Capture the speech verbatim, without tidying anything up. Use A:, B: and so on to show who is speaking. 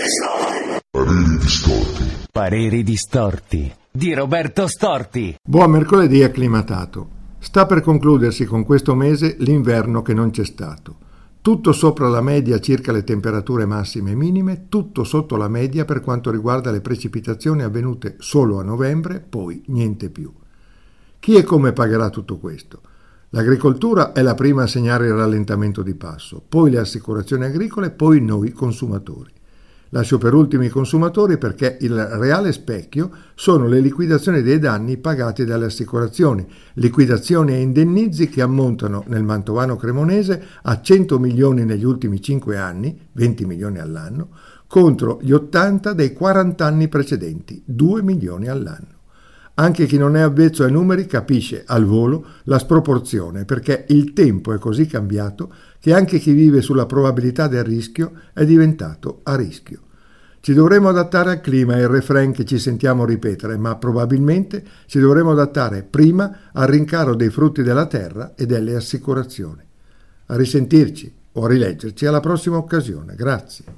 A: Pareri distorti.
B: Pareri distorti di Roberto Storti.
C: Buon mercoledì acclimatato. Sta per concludersi con questo mese l'inverno che non c'è stato. Tutto sopra la media circa le temperature massime e minime, tutto sotto la media per quanto riguarda le precipitazioni avvenute solo a novembre, poi niente più. Chi e come pagherà tutto questo? L'agricoltura è la prima a segnare il rallentamento di passo, poi le assicurazioni agricole, poi noi consumatori. Lascio per ultimi i consumatori perché il reale specchio sono le liquidazioni dei danni pagati dalle assicurazioni, liquidazioni e indennizi che ammontano nel mantovano cremonese a cento milioni negli ultimi cinque anni, venti milioni all'anno, contro gli ottanta dei quaranta anni precedenti, due milioni all'anno. Anche chi non è avvezzo ai numeri capisce al volo la sproporzione, perché il tempo è così cambiato che anche chi vive sulla probabilità del rischio è diventato a rischio. Ci dovremo adattare al clima, è il refrain che ci sentiamo ripetere, ma probabilmente ci dovremo adattare prima al rincaro dei frutti della terra e delle assicurazioni. A risentirci o a rileggerci alla prossima occasione. Grazie.